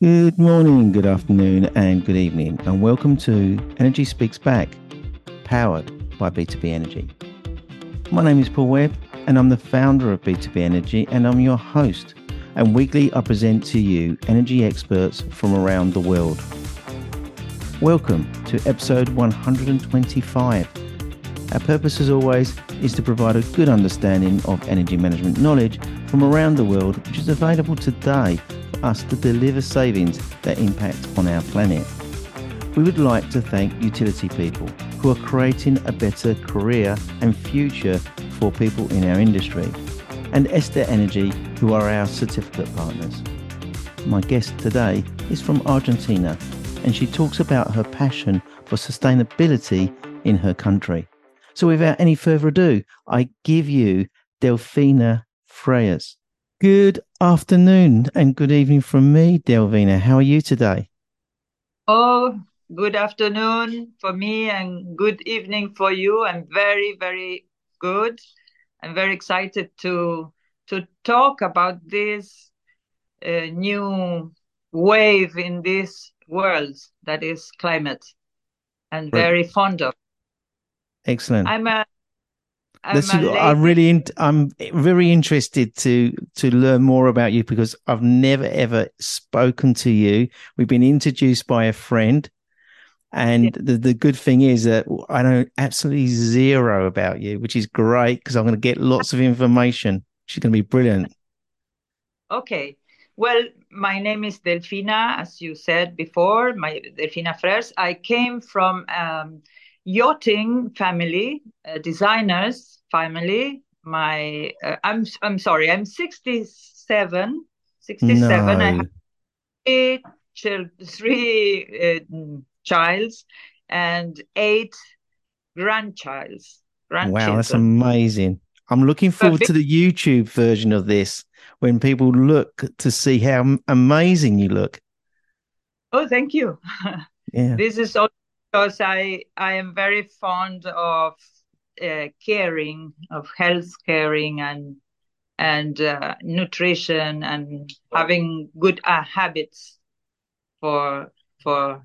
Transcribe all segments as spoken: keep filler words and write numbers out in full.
Good morning, good afternoon, and good evening, and welcome to Energy Speaks Back, powered by B two B Energy. My name is Paul Webb, and I'm the founder of B two B Energy, and I'm your host. And weekly, I present to you energy experts from around the world. Welcome to episode one hundred twenty-five. Our purpose, as always, is to provide a good understanding of energy management knowledge from around the world, which is available today for us to deliver savings that impact on our planet. We would like to thank utility people who are creating a better career and future for people in our industry, and Esther Energy, who are our certificate partners. My guest today is from Argentina, and she talks about her passion for sustainability in her country. So without any further ado, I give you Delfina Freyes. Good afternoon and good evening from me, Delfina. How are you today? Oh, good afternoon for me and good evening for you. I'm very, very good. I'm very excited to to talk about this uh, new wave in this world that is climate. I'm Great. very fond of. Excellent. I'm a I'm That's, a I lady. really, in- I'm very interested to to learn more about you because I've never ever spoken to you. We've been introduced by a friend, Yeah. and the, the good thing is that I know absolutely zero about you, which is great because I'm going to get lots of information. She's going to be brilliant. Okay. Well, my name is Delfina, as you said before, my Delfina Freres. I came from um, yachting family, uh, designers family. My uh, I'm I'm sorry, I'm sixty-seven. sixty-seven. I have No. three chil- three uh, childs and eight grandchilds, Wow, that's grandchildren. amazing. I'm looking A forward big, to the YouTube version of this when people look to see how m- amazing you look. oh, thank you. Yeah. This is also because I I am very fond of uh, caring, of health caring and and uh, nutrition and having good uh, habits for for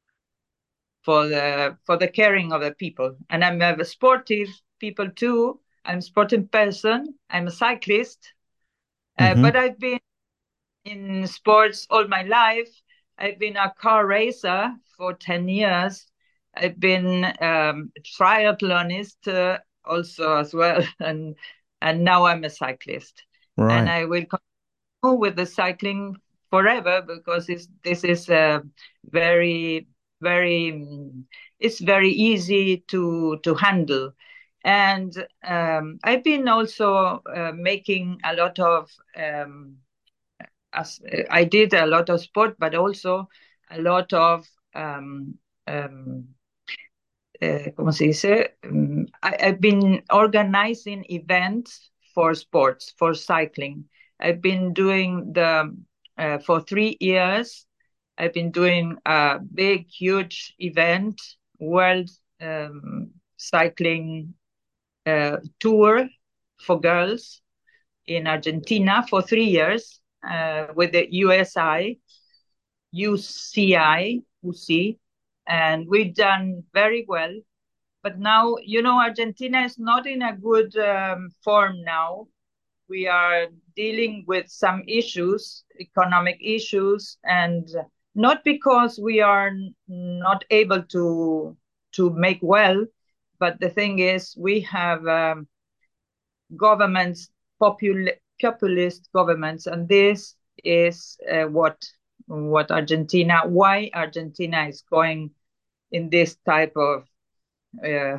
for the for the caring of the people. And I'm a sportive people too. I'm a sporting person. I'm a cyclist, uh, Mm-hmm. but I've been in sports all my life. I've been a car racer for ten years. I've been um, a triathlonist uh, also as well, and and now I'm a cyclist. And Right. I will continue with the cycling forever because it's, this is a very, very, mm, it's very easy to to handle. And um, I've been also uh, making a lot of um, as I did a lot of sport, but also a lot of um, um, uh, ¿cómo se dice? Um, I, I've been organizing events for sports, for cycling. I've been doing the uh, for three years. I've been doing a big, huge event, world um, cycling uh, tour for girls in Argentina for three years uh, with the U S I, U C I, U C, and we've done very well. But now, you know, Argentina is not in a good um, form now. We are dealing with some issues, economic issues, and not because we are n- not able to to make well, but the thing is, we have um, governments, popul- populist governments, and this is uh, what what Argentina, why Argentina is going in this type of. Uh,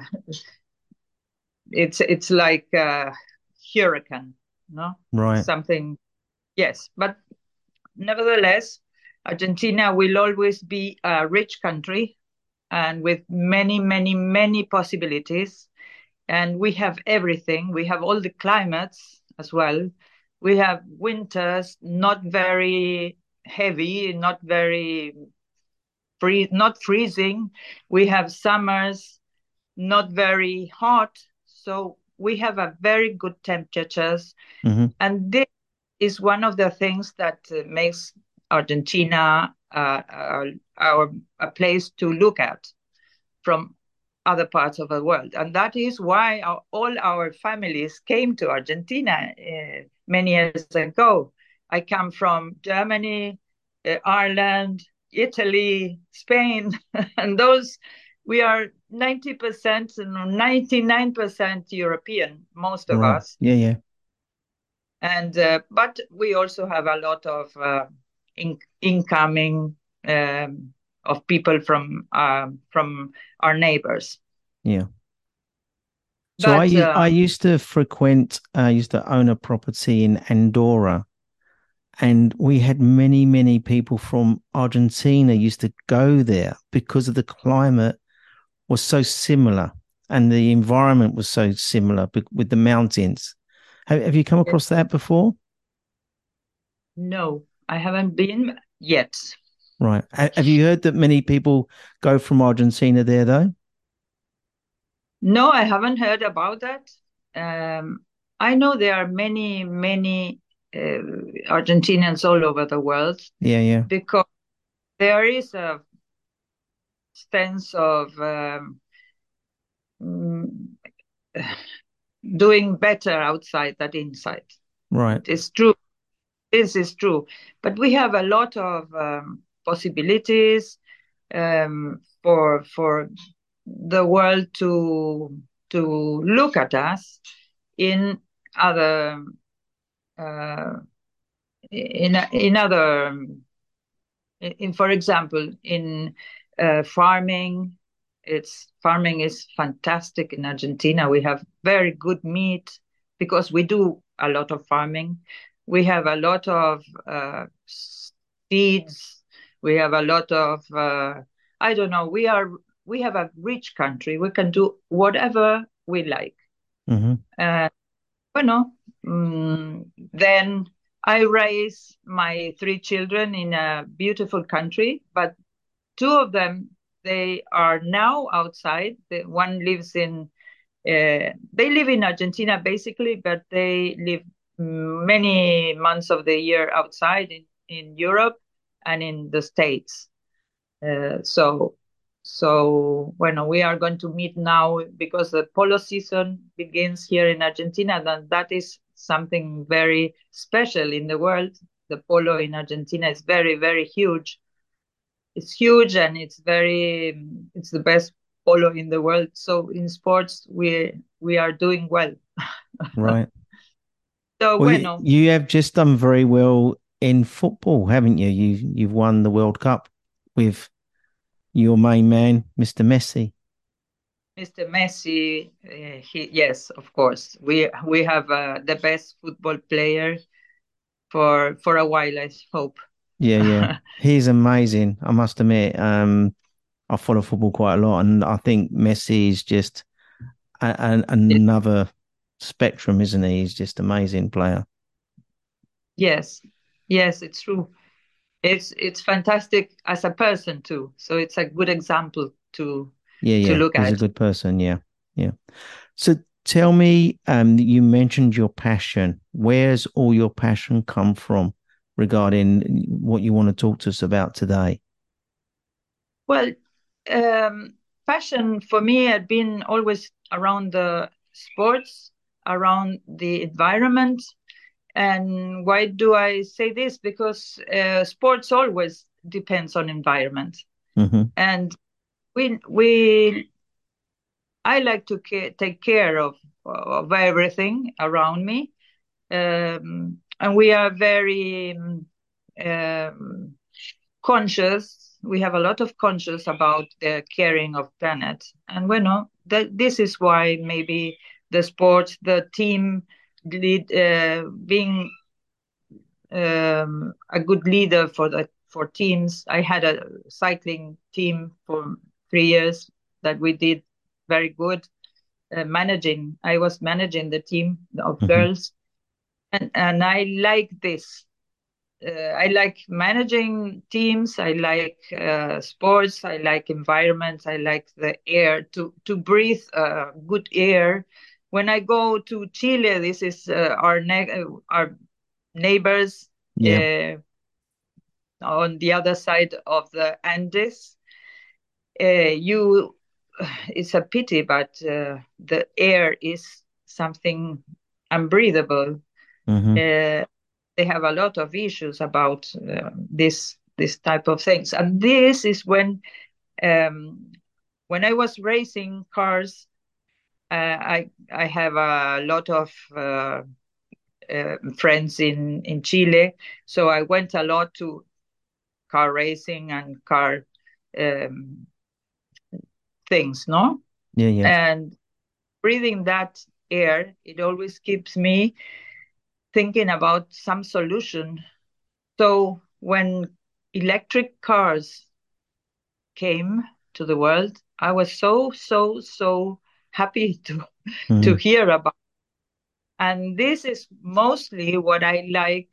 it's it's like a hurricane, no, Right. something. Yes, but nevertheless, Argentina will always be a rich country and with many, many, many possibilities. And we have everything. We have all the climates as well. We have winters not very heavy, not very free, not freezing. We have summers not very hot. So we have a very good temperatures. Mm-hmm. And this is one of the things that uh, makes Argentina uh, uh, our a place to look at from other parts of the world. And that is why our, all our families came to Argentina uh, many years ago. I come from Germany, uh, Ireland, Italy, Spain, and those we are ninety percent and ninety-nine percent European, most of Right. us. Yeah, yeah. And uh, but we also have a lot of uh, in- incoming um, of people from uh, from our neighbors. Yeah. So I But u- I um, used to frequent, I used to own a property in Andorra, and we had many, many people from Argentina used to go there because of the climate was so similar and the environment was so similar be- with the mountains. Have, have you come across that before? no, I haven't been yet. Right. Ha- Have you heard that many people go from Argentina there though? No, I haven't heard about that. Um, I know there are many, many uh, Argentinians all over the world Yeah, yeah. because there is a sense of um, mm, doing better outside than inside. Right. It is true. This is true. But we have a lot of um, possibilities um, for for the world to to look at us in other uh, in in other in, for example, in uh, farming. It's farming is fantastic in Argentina. We have very good meat because we do a lot of farming. We have a lot of uh, seeds. We have a lot of uh, I don't know. We are we have a rich country. We can do whatever we like. Mm-hmm. Uh, bueno, mm, then I raise my three children in a beautiful country, but two of them they are now outside. The one lives in uh, they live in Argentina basically, but they live many months of the year outside in, in Europe and in the States. Uh, so, so bueno, we are going to meet now because the polo season begins here in Argentina. Then that is something very special in the world. The polo in Argentina is very, very huge. It's huge and it's very, it's the best polo in the world. So in sports, we we are doing well. Right. So Well, you, bueno, you have just done very well in football, haven't you? You you've won the World Cup with your main man, Mister Messi. mister Messi, uh, he, yes, of course, we we have uh, the best football player for for a while, I hope. Yeah, yeah. He's amazing, I must admit. Um, I follow football quite a lot, and I think Messi is just a, a, another spectrum, isn't he? He's just amazing player. Yes, yes, it's true. It's it's fantastic as a person too. So it's a good example to Yeah, to yeah. look He's a at. good person. Yeah, yeah. So tell me, um, you mentioned your passion. Where's all your passion come from regarding what you want to talk to us about today? Well, um, fashion for me had been always around the sports, around the environment. And why do I say this? Because uh, sports always depends on environment, Mm-hmm. and we we I like to ca- take care of of everything around me, um, and we are very um, um, conscious. We have a lot of conscious about the caring of planet, and bueno, that this is why maybe the sports, the team lead, uh, being um, a good leader for the for teams. I had a cycling team for three years that we did very good uh, managing. I was managing the team of Mm-hmm. girls, and and I like this. Uh, I like managing teams. I like uh, sports. I like environments. I like the air to to breathe uh, good air. When I go to Chile, this is uh, our ne- uh, our neighbors. Yeah. Uh, on the other side of the Andes. Uh, you, it's a pity, but uh, the air is something unbreathable. Mm-hmm. Uh, they have a lot of issues about uh, this this type of things, and this is when um, when I was racing cars. Uh, I I have a lot of uh, uh, friends in in Chile, so I went a lot to car racing and car um, things, no? Yeah, yeah. And breathing that air, it always keeps me thinking about some solution. So when electric cars came to the world, I was so, so, so happy to to Mm-hmm. hear about. And this is mostly what I like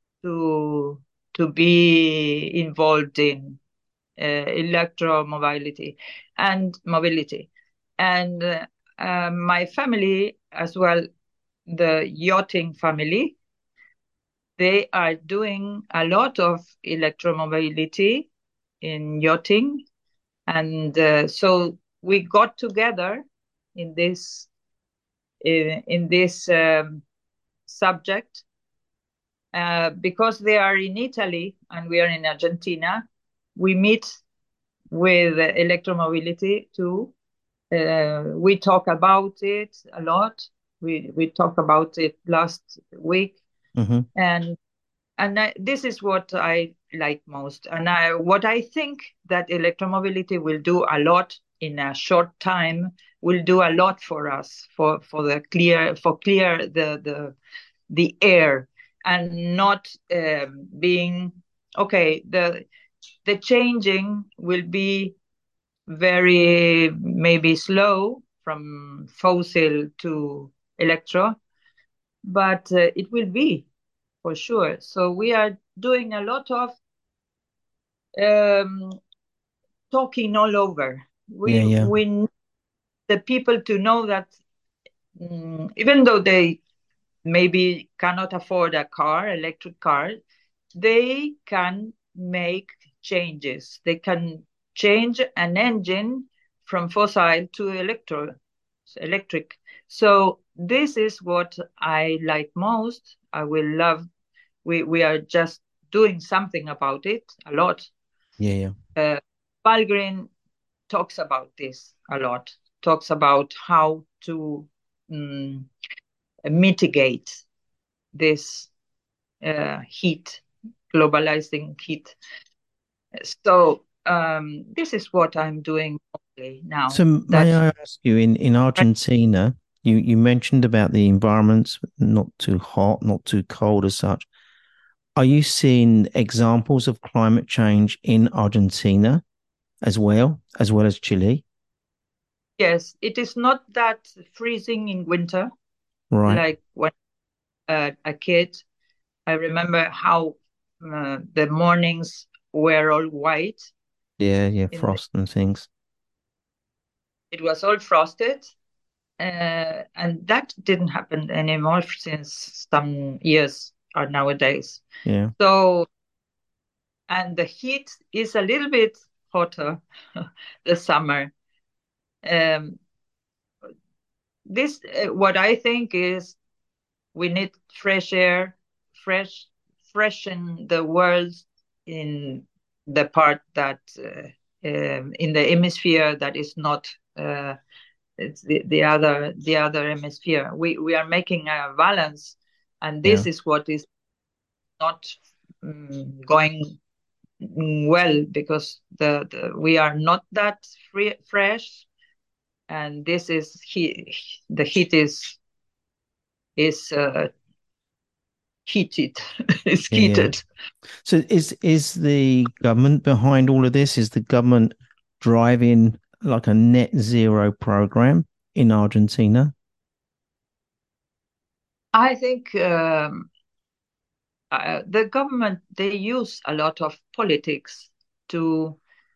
to to be involved in uh, electromobility and mobility. And uh, uh, my family as well, the yachting family, they are doing a lot of electromobility in yachting. And uh, so we got together in this in, in this um, subject uh, because they are in Italy and we are in Argentina. We meet with uh, electromobility too. Uh, we talk about it a lot. We we talked about it last week, Mm-hmm. and and I, this is what I like most. And I, what I think that electromobility will do a lot in a short time will do a lot for us for for the clear for clear the the the air and not um, being okay. The the changing will be very maybe slow from fossil to electro, but uh, it will be for sure. So we are doing a lot of um, talking all over. Yeah, We yeah. we need the people to know that mm, even though they maybe cannot afford a car, electric car, they can make changes. They can change an engine from fossil to electro, electric. So this is what I like most. I will love. We we are just doing something about it a lot. Yeah, yeah. Uh, Valgren talks about this a lot. Talks about how to um, mitigate this uh, heat, globalizing heat. So um, this is what I'm doing mostly now. So may That I ask you, in, in Argentina, you, you mentioned about the environments not too hot, not too cold as such. Are you seeing examples of climate change in Argentina as well, as well as Chile? yes, it is not that freezing in winter Right. like when uh, a kid. I remember how uh, the mornings were all white. Yeah, yeah, In the, frost and things. it was all frosted, uh, and that didn't happen anymore since some years or nowadays. Yeah, So, and the heat is a little bit hotter the summer. Um, this, uh, what I think is we need fresh air, fresh, freshen the world in the part that uh, um, in the hemisphere that is not uh, it's the, the other the other hemisphere. We we are making a balance, and yeah, this is what is not um, going well because the, the we are not that free, fresh, and this is he the heat is is uh, heated is yeah, yeah. heated. So is is the government behind all of this? Is the government driving like a net zero program in Argentina? I think um, uh, the government they use a lot of politics to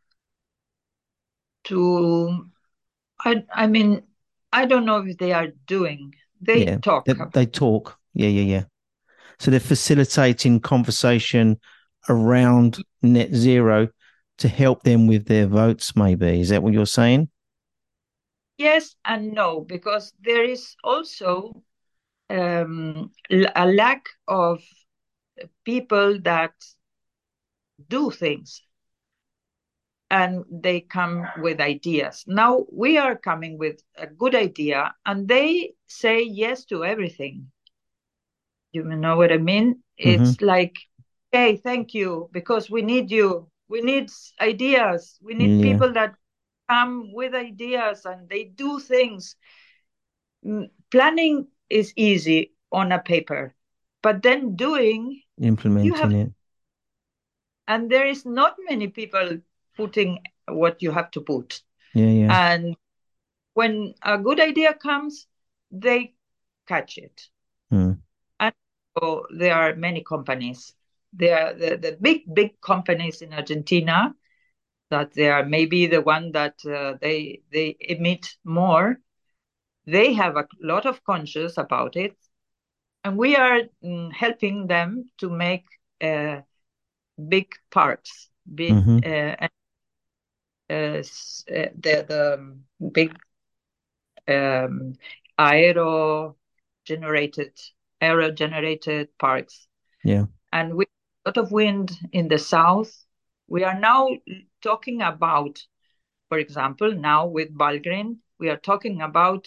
to I I mean I don't know if they are doing. They Yeah, they, talk. they talk. Yeah, yeah, yeah. So they're facilitating conversation around net zero to help them with their votes, maybe. Is that what you're saying? Yes and no, because there is also um, a lack of people that do things and they come with ideas. Now we are coming with a good idea and they say yes to everything. You know what I mean? Mm-hmm. It's like, hey, thank you, because we need you. We need ideas. We need Yeah. people that come with ideas and they do things. Planning is easy on a paper, but then doing, you have, Implementing it. and there is not many people putting what you have to put. Yeah, yeah. And when a good idea comes, they catch it. Mm. And so there are many companies. There are the, the big, big companies in Argentina that they are maybe the one that uh, they they emit more. They have a lot of conscious about it, and we are mm, helping them to make uh, big parks, big Mm-hmm. uh, uh, the the big um, aero generated aero generated parks. Yeah. And with a lot of wind in the south, we are now talking about, for example, now with Balgrin, we are talking about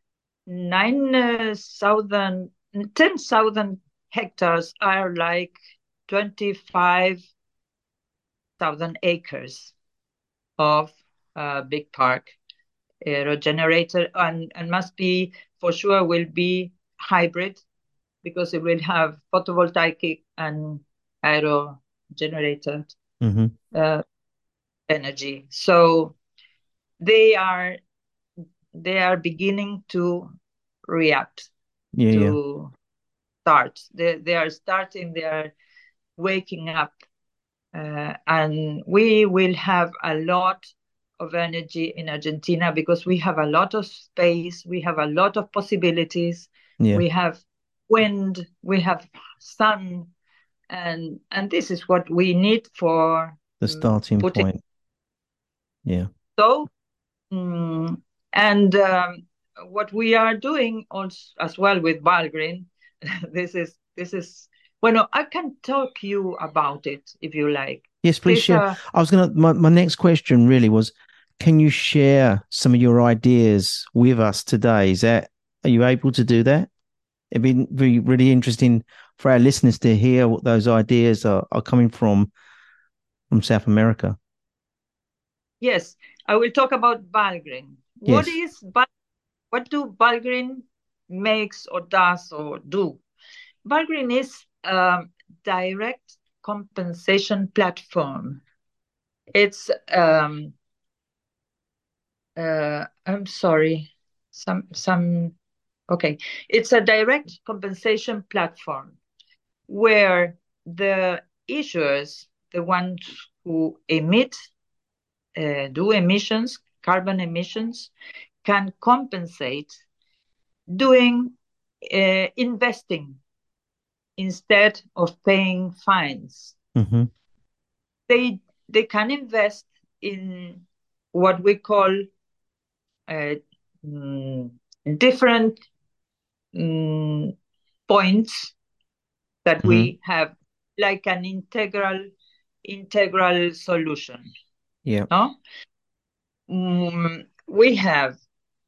nine thousand, ten thousand hectares are like twenty-five thousand acres of a big park, aerogenerator, and, and must be, for sure, will be hybrid because it will have photovoltaic and aero generated Mm-hmm. uh, energy. So they are they are beginning to react, Yeah, yeah. to start. They they are starting. They are waking up, uh, and we will have a lot of energy in Argentina because we have a lot of space. We have a lot of possibilities. Yeah. We have wind. We have sun, and and this is what we need for The um, starting putting. point. Yeah. So, um, and um, what we are doing also as well with Valgrind, this is this is well, I can talk you about it if you like. Yes, please There's share. a I was gonna my, my next question really was, can you share some of your ideas with us today? Is that are you able to do that? It'd be really, really interesting for our listeners to hear what those ideas are, are coming from from South America. yes, I will talk about Valgrind. What Yes. is Val- what do Valgrind makes or does or do? Valgrind is a direct compensation platform. It's um, uh, I'm sorry, some some okay. It's a direct compensation platform where the issuers, the ones who emit, uh, do emissions, carbon emissions, can compensate doing uh, investing instead of paying fines. Mm-hmm. They they can invest in what we call uh, mm, different mm, points that Mm-hmm. we have, like an integral integral solution. Yeah. No, mm, we have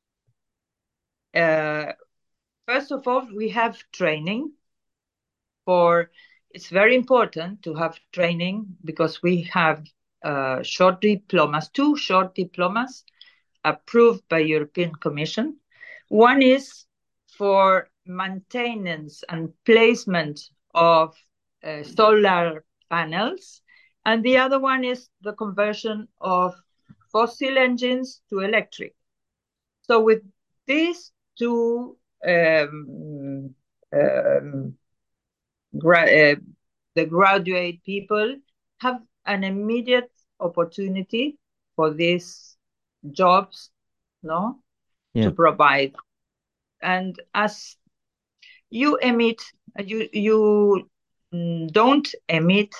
uh, first of all we have training for. It's very important to have training because we have uh, short diplomas, two short diplomas approved by European Commission. One is for maintenance and placement of uh, solar panels, and the other one is the conversion of fossil engines to electric. So with these two um, um, gra- uh, the graduate people have an immediate opportunity for these jobs, no, Yeah. to provide. And as you emit, you you mm, don't emit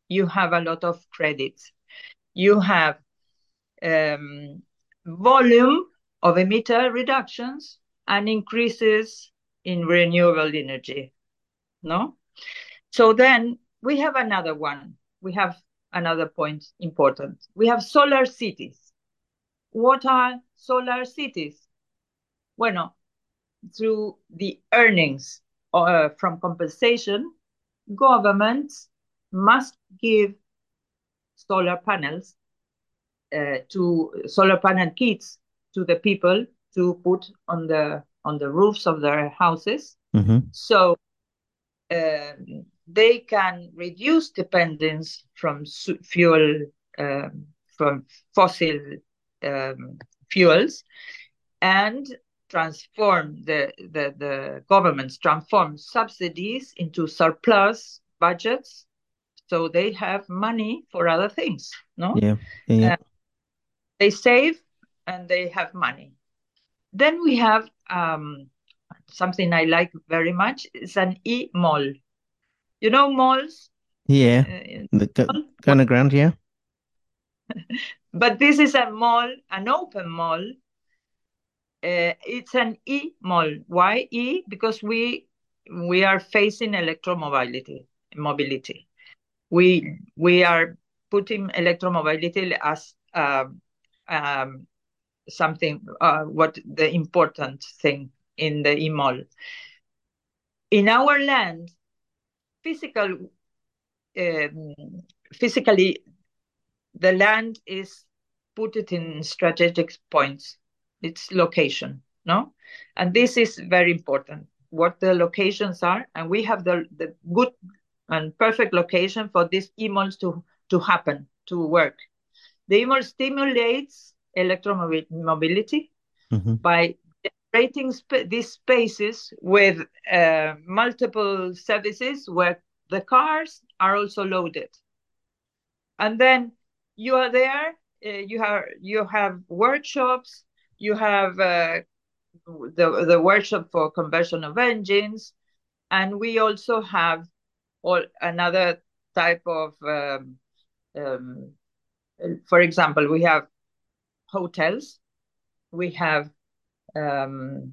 you have a lot of credits. You have um, volume of emitter reductions and increases in renewable energy. No? So then we have another one. We have another point important. We have solar cities. What are solar cities? Bueno, through the earnings uh, from compensation, governments must give solar panels uh, to solar panel kits to the people to put on the on the roofs of their houses. Mm-hmm. So um, they can reduce dependence from fuel um, from fossil um, fuels and transform the, the the governments transform subsidies into surplus budgets, so they have money for other things. No, Yeah, yeah. uh, they save and they have money. Then we have um, something I like very much. It's an e-mall. You know malls? Yeah. Uh, The go, go underground, yeah. But this is a mall, an open mall. Uh, it's an e-mall. Why E? Because we we are facing electromobility. Mobility. We we are putting electromobility as um, um, something. Uh, what the important thing in the e-mall. In our land, physical, um, physically, the land is put it in strategic points. Its location, no, and this is very important. What the locations are, and we have the the good and perfect location for these e-malls to to happen to work. The e-mall stimulates electromobility Mm-hmm. by generating sp- these spaces with uh, multiple services where the cars are also loaded. And then you are there, uh, you have you have workshops, you have uh, the, the workshop for conversion of engines, and we also have all another type of, um, um, for example, we have hotels, we have um,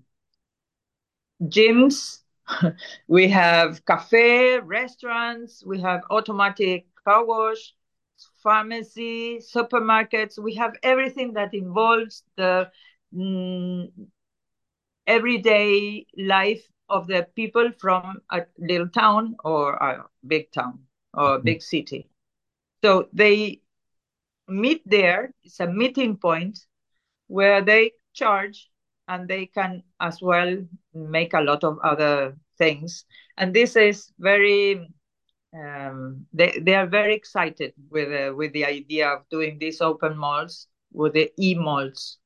gyms, we have cafe, restaurants, we have automatic car wash, pharmacy, supermarkets. We have everything that involves the mm, everyday life of the people from a little town or a big town or a big city. So they meet there. It's a meeting point where they charge and they can as well make a lot of other things. And this is very, um, they, they are very excited with, uh, with the idea of doing these open malls, with the e-malls.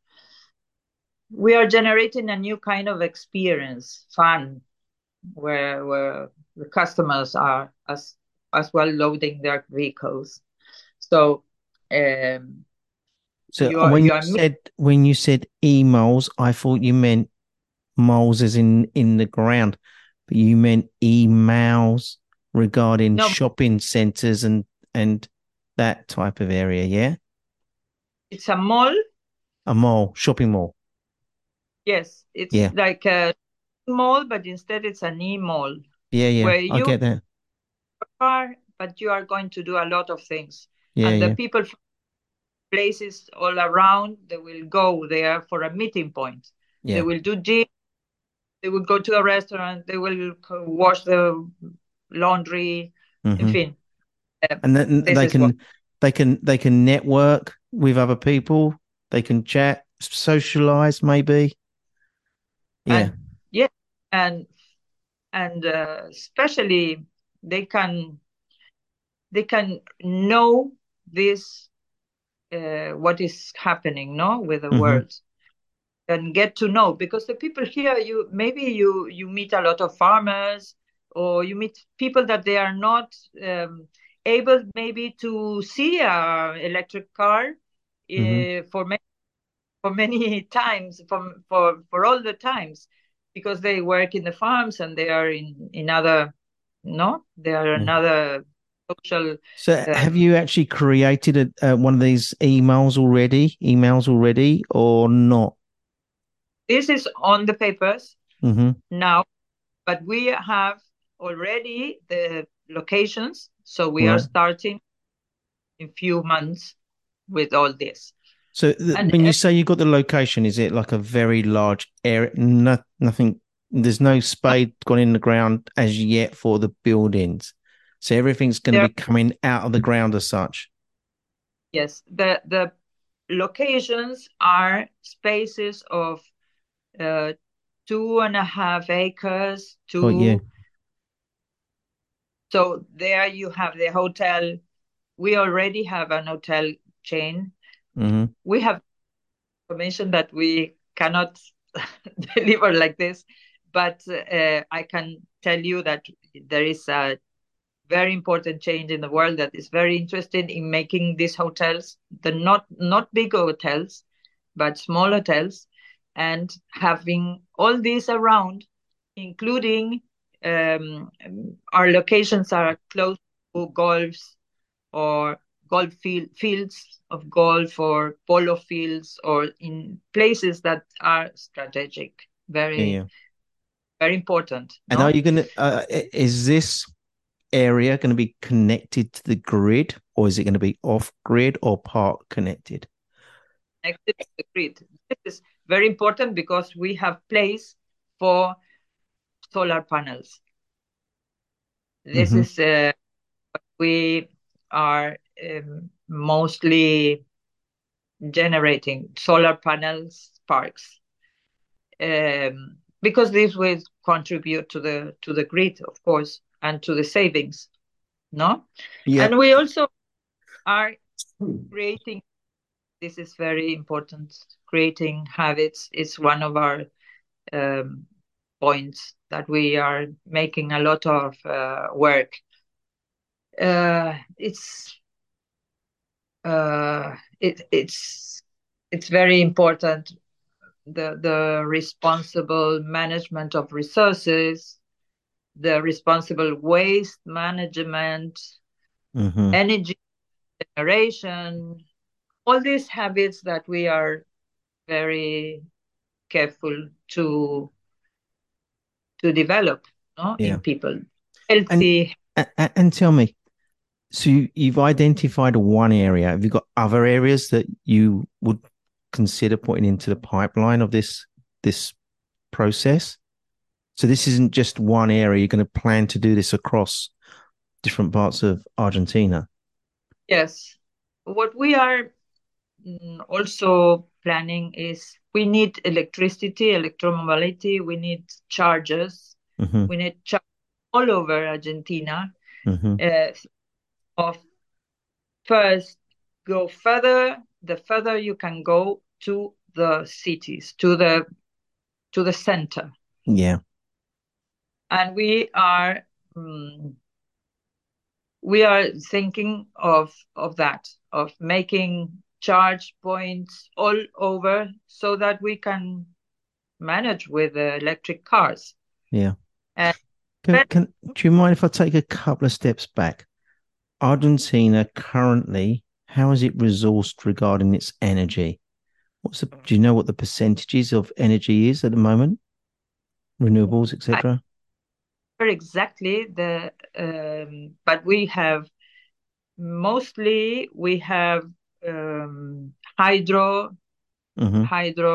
We are generating a new kind of experience, fun, where, where the customers are as, as well loading their vehicles. So, um, So you are, when you you are said when you said e-moles, I thought you meant moles as in in the ground, but you meant emails regarding no, shopping centers and and that type of area. Yeah, it's a mall. a mall, shopping mall. Yes, it's Yeah, like a mall, but instead it's an e-mall yeah, yeah. where I you get that. are, but you are going to do a lot of things. Yeah, And the yeah, people from places all around, they will go there for a meeting point. They yeah. will do gym, they will go to a restaurant, they will wash the laundry, in Mm-hmm. fin. Uh, And then this they is what. can they can they can network with other people. They can chat, socialize, maybe. Yeah. And yeah, and and uh, especially they can they can know this uh, what is happening, no, with the Mm-hmm. world, and get to know, because the people here, you maybe you you meet a lot of farmers, or you meet people that they are not um, able maybe to see a electric car Mm-hmm. uh, for many for many times, for for for all the times, because they work in the farms and they are in in other, no, they are Yeah. another social. So Uh, have you actually created a, uh, one of these emails already, emails already, or not? this is on the papers Mm-hmm. now, but we have already the locations, so we are Right. starting in few months with all this. So th And when you uh, say you got the location, is it like a very large area? No, nothing. There's no spade gone in the ground as yet for the buildings. So everything's going to there, be coming out of the ground as such. yes, the the locations are spaces of uh, two and a half acres, Got you. two. So there you have the hotel. We already have an hotel chain. Mm-hmm. We have information that we cannot deliver like this, but uh, I can tell you that there is a very important change in the world that is very interested in making these hotels, the not not big hotels, but small hotels, and having all these around, including um, our locations are close to golfs or golf field, fields of golf or polo fields or in places that are strategic, Yeah, very, yeah. very important. And are No, you going to, uh, is this area going to be connected to the grid, or is it going to be off grid or part connected? connected to the grid. This is very important because we have place for solar panels. This Mm-hmm. is uh, we are um, mostly generating solar panels parks um, because this will contribute to the to the grid, of course, and to the savings. No, and Yep. we also are creating. This is very important. Creating habits is one of our um, points that we are making a lot of uh, work. Uh, it's uh, it, it's it's very important the the responsible management of resources, the responsible waste management, Mm-hmm. energy generation, all these habits that we are very careful to to develop, no, Yeah. in people. And, Healthy. and and tell me, so you, you've identified one area. Have you got other areas that you would consider putting into the pipeline of this this process? So this isn't just one area. You're going to plan to do this across different parts of Argentina. Yes. What we are mm, also planning is we need electricity, electromobility, we need chargers, Mm-hmm. we need chargers all over Argentina. Mm-hmm. Uh, of first, go further, the further you can go to the cities, to the to the center, Yeah. and we are mm, we are thinking of of that, of making charge points all over so that we can manage with uh, electric cars. Yeah. And Can, can, do you mind if I take a couple of steps back? Argentina currently, how is it resourced regarding its energy? What's the, do you know what the percentages of energy is at the moment? Renewables, I et cetera. remember exactly the um, but we have mostly we have um, hydro Mm-hmm. hydro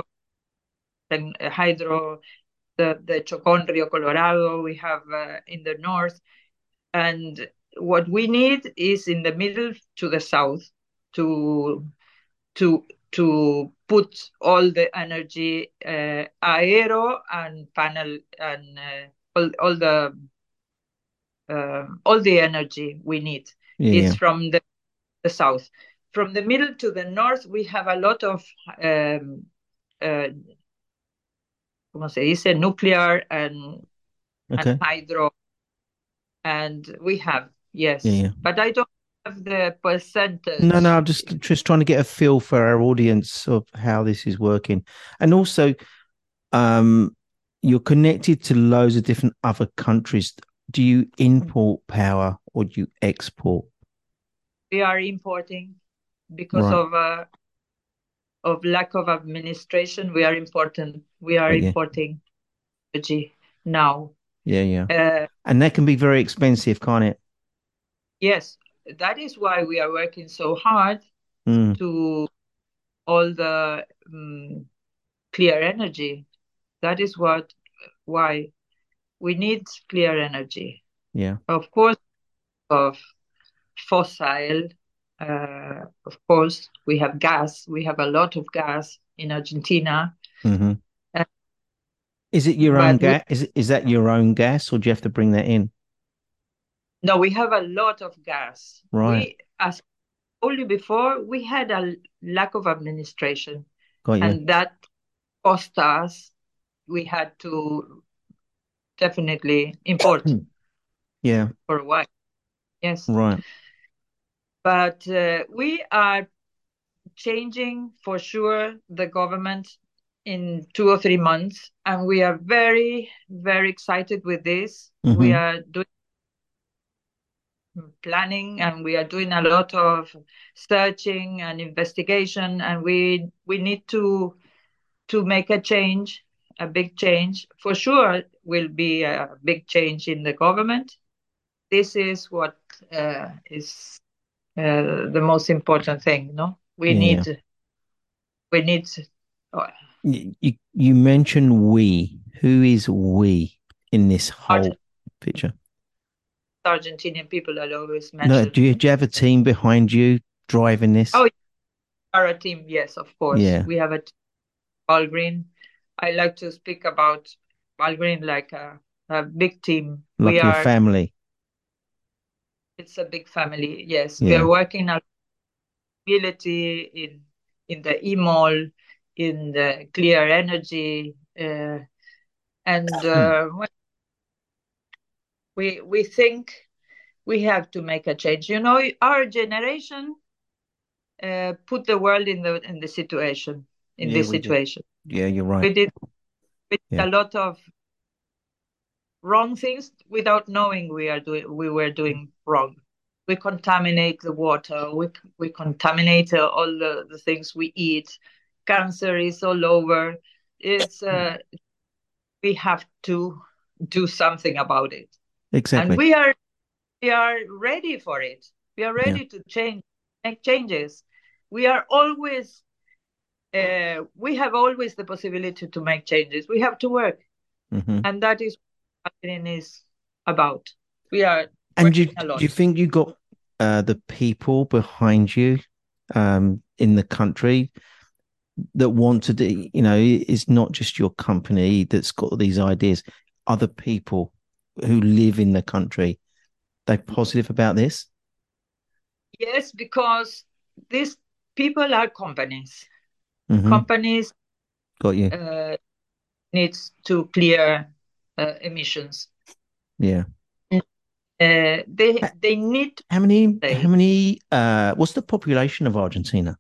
hydro the the Chocón Rio Colorado we have uh, in the north, and what we need is in the middle to the south to to to put all the energy uh, aero and panel and uh, all, all the uh, all the energy we need Yeah, is yeah. from the, the south. From the middle to the north, we have a lot of um, uh, ¿cómo se dice? Nuclear and and Okay. hydro, and we have Yeah, yes, yeah. but I don't have the No, no, percentage. I'm just just trying to get a feel for our audience of how this is working. And also, um, you're connected to loads of different other countries. Do you import power or do you export? We are importing because Right. of uh, of lack of administration. We are important. We are Got you. importing energy now. Yeah, yeah. Uh, And that can be very expensive, can't it? yes, that is why we are working so hard Mm, to all the um, clear energy. That is what why we need clear energy. yeah. Of course, of fossil. Uh, of course, we have gas. We have a lot of gas in Argentina. hmm Uh, Is it your own but we gas? Is it, is that your own gas, or do you have to bring that in? no, we have a lot of gas. Right. We, as only before, we had a lack of administration, Got you. and that cost us. We had to definitely import Yeah. for a while. Yes, Right. but uh, we are changing for sure the government in two or three months, and we are very, very excited with this. We hmm are doing planning and we are doing a lot of searching and investigation, and we we need to to make a change, a big change. For sure will be a big change in the government. This is what uh, is uh, the most important thing, no? We Yeah, yeah. need we need uh, You, you you mentioned we. Who is we in this whole Argent- picture? Argentinian people are always No, do you, mentioned. do you have a team behind you driving this? Oh, are a team, yes, of course. Yeah, We have a Valgrind. I like to speak about Valgrind like a, a big team. We like your are, family. it's a big family. Yes, we are Yeah. working on mobility in in the e-mall, in the clear energy, uh, and uh, well, we we think we have to make a change. You know, our generation uh, put the world in the in the situation in Yeah, this we did. situation. Yeah, you're right. We did, we did Yeah. a lot of wrong things without knowing we are doing we were doing wrong. We contaminate the water. We we contaminate uh, all the, the things we eat. Cancer is all over. It's uh, we have to do something about it, and Exactly. we are we are ready for it. We are Yeah. ready to change, make changes. We are always uh, we have always the possibility to make changes. We have to work, hmm and that is what it is about. We are And do, working you- a do lot. you think you got uh, the people behind you um, in the country that want to do, you know, it's not just your company that's got these ideas, other people who live in the country, they positive about this? Yes, because these people are companies. hmm Companies Got you. uh, needs to clear uh, emissions. Yeah. Uh, they H- they need to How many, how say many, uh, what's the population of Argentina?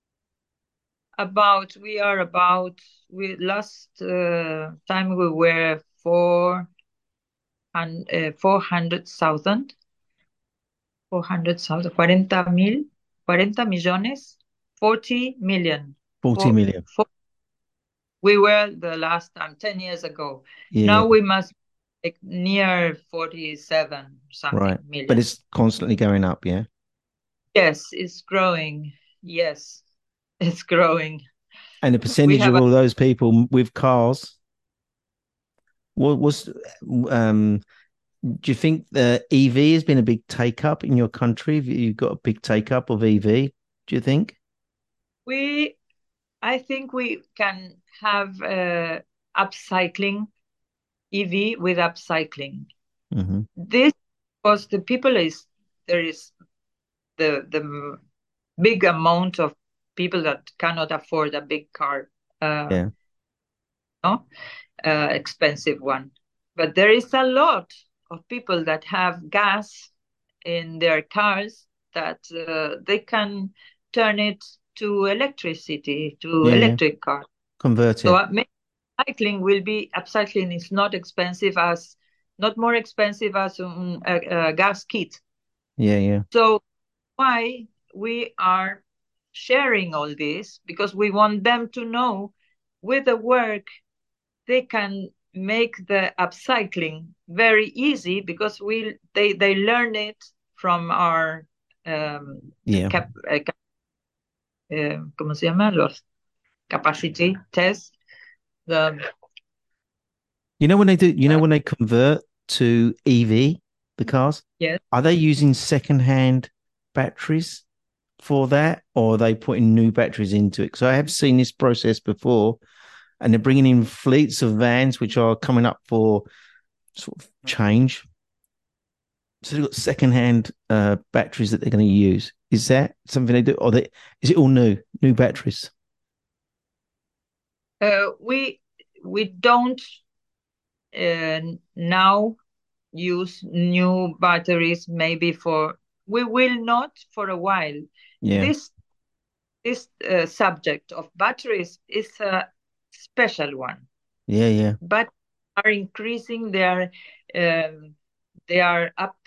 about we are about we last uh, time we were four and uh, four hundred thousand, four hundred thousand, cuarenta mil, cuarenta millones, forty million. forty For, million. for we were the last time ten years ago. Yeah. Now we must like near forty-seven Right. something But million. it's constantly going up. Yeah. Yes, it's growing. Yes, it's growing. And the We percentage of have a, all those people with cars, what was, um, do you think the E V has been a big take up in your country? Have you got a big take up of E V? Do you think? we I think we can have uh, upcycling E V with upcycling. hmm This because the people is there is the the big amount of people that cannot afford a big car, uh, Yeah. no, uh, expensive one. But there is a lot of people that have gas in their cars that uh, they can turn it to electricity, to Yeah. Yeah. electric car. Convert So it. uh, upcycling will be upcycling is not expensive as not more expensive as um, a, a gas kit. Yeah, yeah. So why we are sharing all this, because we want them to know with the work they can make the upcycling very easy, because we they they learn it from our um, Yeah. cap, uh, cap, uh, ¿cómo se llama? Los capacity tests. The You know when they do, you know uh, when they convert to E V, the cars, yes. are they using second-hand batteries for that, or are they putting new batteries into it? Because I have seen this process before, and they're bringing in fleets of vans which are coming up for sort of change. So they've got second-hand uh, batteries that they're going to use. Is that something they do, or they, is it all new, new batteries? Uh, we we don't uh, now use new batteries. Maybe for we will not for a while. Yeah, This this uh, subject of batteries is a special one, yeah, yeah, but are increasing. They are um, they are up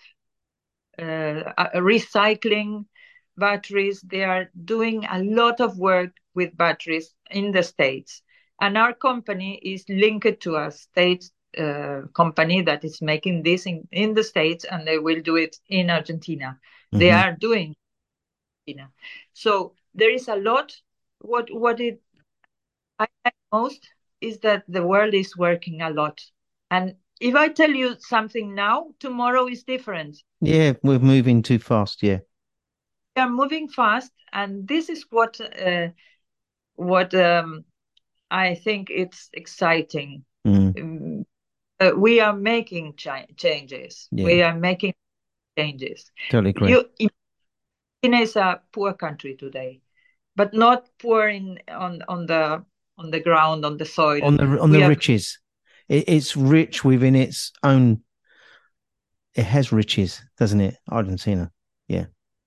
uh, uh, recycling batteries. They are doing a lot of work with batteries in the States. And our company is linked to a state uh, company that is making this in, in the States, and they will do it in Argentina. They hmm, are doing Argentina. So there is a lot. What what it I like most is that the world is working a lot. And if I tell you something now, tomorrow is different. yeah. We're moving too fast. Yeah, We are moving fast, and this is what uh, what um, I think it's exciting. mm, Um, uh, we are making chi- changes. yeah. We are making changes. Totally agree. You, Argentina is a poor country today, but not poor in on on the on the ground, on the soil. On the on We the have riches, it, it's rich within its own. It has riches, doesn't it? Argentina. Yeah,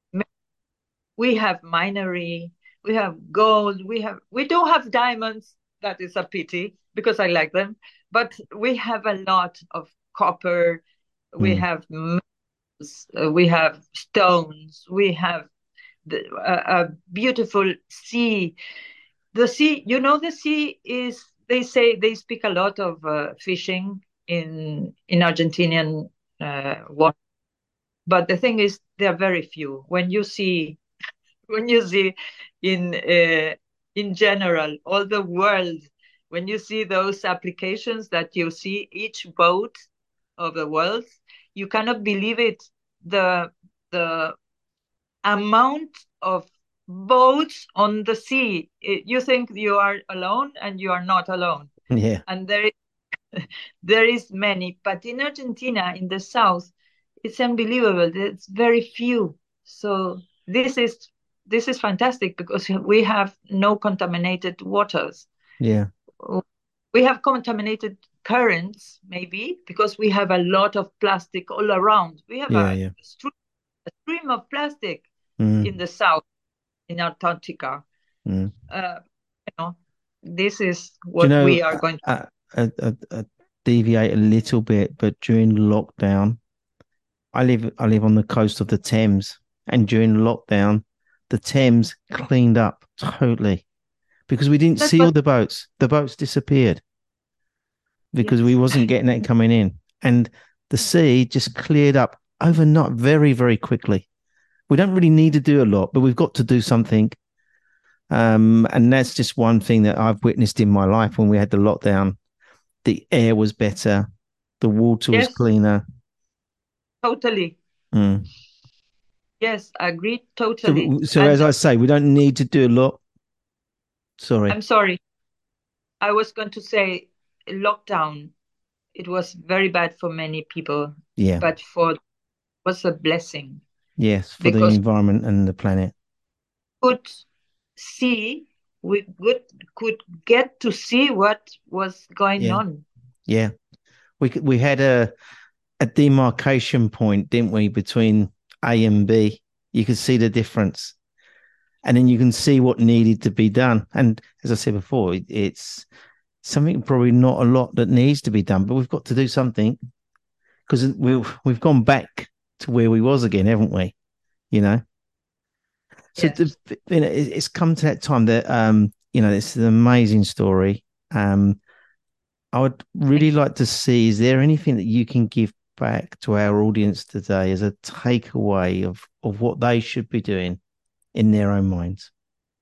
we have minery, we have gold, we have we don't have diamonds. That is a pity because I like them, but we have a lot of copper. We mm, have metals, uh, we have stones, we have the, a, a beautiful sea. The sea, you know, the sea is. They say they speak a lot of uh, fishing in in Argentinian uh, water, but the thing is, there are very few. When you see when you see in uh, in general all the world, when you see those applications that you see each boat of the world, you cannot believe it, the the amount of boats on the sea. It- you think you are alone, and you are not alone. yeah, And there is, there is many, but in Argentina, in the south, it's unbelievable. It's very few. So this is this is fantastic because we have no contaminated waters. yeah, We have contaminated currents, maybe because we have a lot of plastic all around. We have yeah, a yeah. stream, a stream of plastic in Mm, the south, in Antarctica. mm. Uh, you know, this is Do you what know? we are Uh, going to. uh, uh, uh, uh, deviate a little bit, but during lockdown, I live I live on the coast of the Thames, and during lockdown, the Thames cleaned up totally because we didn't That's see all what. the boats. The boats disappeared because we Yes. wasn't getting that coming in, and the sea just cleared up overnight, very very quickly. We don't really need to do a lot, but we've got to do something. Um, and that's just one thing that I've witnessed in my life when we had the lockdown. The air was better, the water was Yes, cleaner. totally. Mm. Yes, agreed totally. So, so as And I say, we don't need to do a lot. Sorry. I'm sorry, I was going to say lockdown. It was very bad for many people, Yeah. but for was a blessing Yes, for the because environment and the planet. we could see, we could could get to see what was going Yeah. on. Yeah. We could, we had a a demarcation point, didn't we, between A and B? You could see the difference, and then you can see what needed to be done. And as I said before, it, it's something probably not a lot that needs to be done, but we've got to do something because we've we've gone back to where we was again, haven't we? You know. So the, Yes. you know, it's come to that time that um, you know, it's an amazing story. Um, I would really like to see, is there anything that you can give back to our audience today as a takeaway of of what they should be doing in their own minds?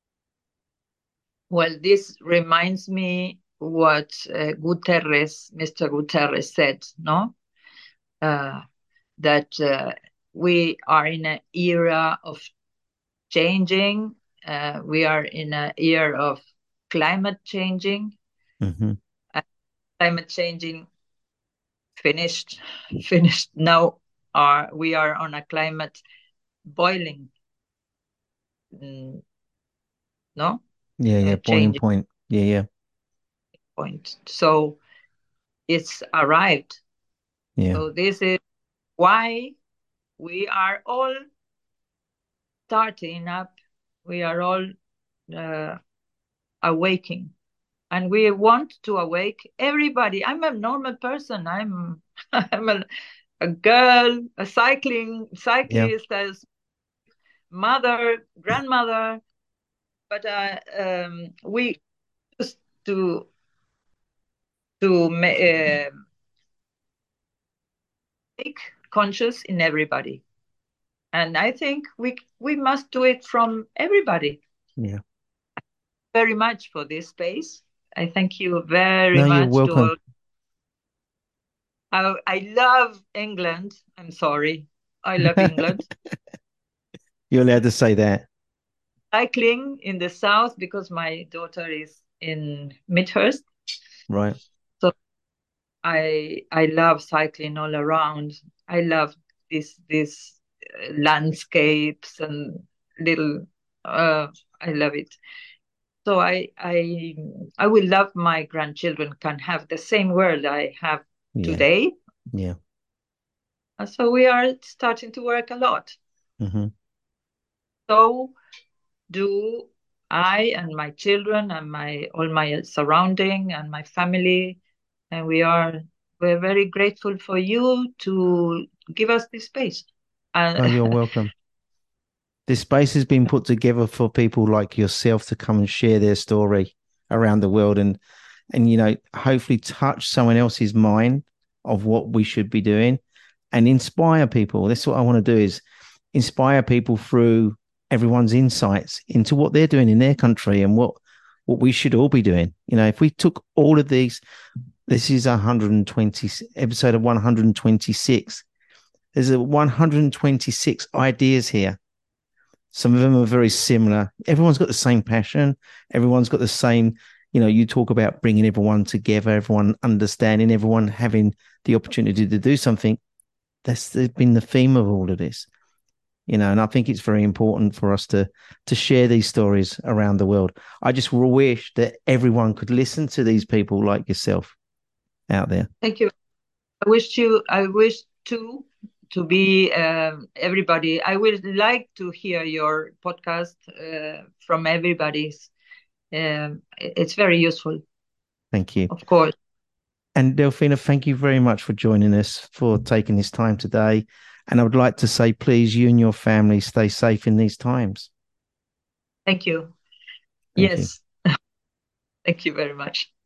Well, this reminds me what uh, Guterres, Mister Guterres said, no? Uh, that uh, we are in an era of changing. Uh, we are in an era of climate changing. Mm-hmm. Uh, climate changing finished, finished. Now are we are on a climate boiling, mm, no, Yeah, yeah, uh, boiling changing point. Yeah, yeah, point. So it's arrived. yeah, So this is why we are all starting up. We are all uh, awaking, and we want to awake everybody. I'm a normal person. I'm I'm a, a girl, a cycling yeah, cyclist, as mother, grandmother. But uh, um, we used to to ma- uh, make conscious in everybody, and I think we we must do it from everybody. yeah. Very much for this space. I thank you very No, you're much to welcome. all. I, I love England. I'm sorry. I love England. You're allowed to say that, Cycling in the south because my daughter is in Midhurst. right? So I I love cycling all around. I love this this uh, landscapes and little uh I love it. So I I I will love my grandchildren can have the same world I have Yeah, today. yeah. Uh, So we are starting to work a lot. Mm-hmm. So do I and my children and my all my surrounding and my family, and we are we're very grateful for you to give us this space. Oh, And you're welcome. This space has been put together for people like yourself to come and share their story around the world and and you know, hopefully touch someone else's mind of what we should be doing and inspire people. That's what I want to do, is inspire people through everyone's insights into what they're doing in their country and what what we should all be doing. You know, if we took all of these, this is one hundred twenty episode of one hundred twenty-six. There's a one hundred twenty-six ideas here. Some of them are very similar. Everyone's got the same passion. Everyone's got the same, you know, you talk about bringing everyone together, everyone understanding, everyone having the opportunity to do something. That's been the theme of all of this, you know, and I think it's very important for us to to share these stories around the world. I just wish that everyone could listen to these people like yourself out there. thank you. I wish you I wish to to be um, everybody. I would like to hear your podcast uh, from everybody's. Um, it's very useful, Thank you. of course. And Delphina, thank you very much for joining us, for taking this time today. And I would like to say, please, you and your family stay safe in these times. Thank you. Thank you. Yes, thank you very much.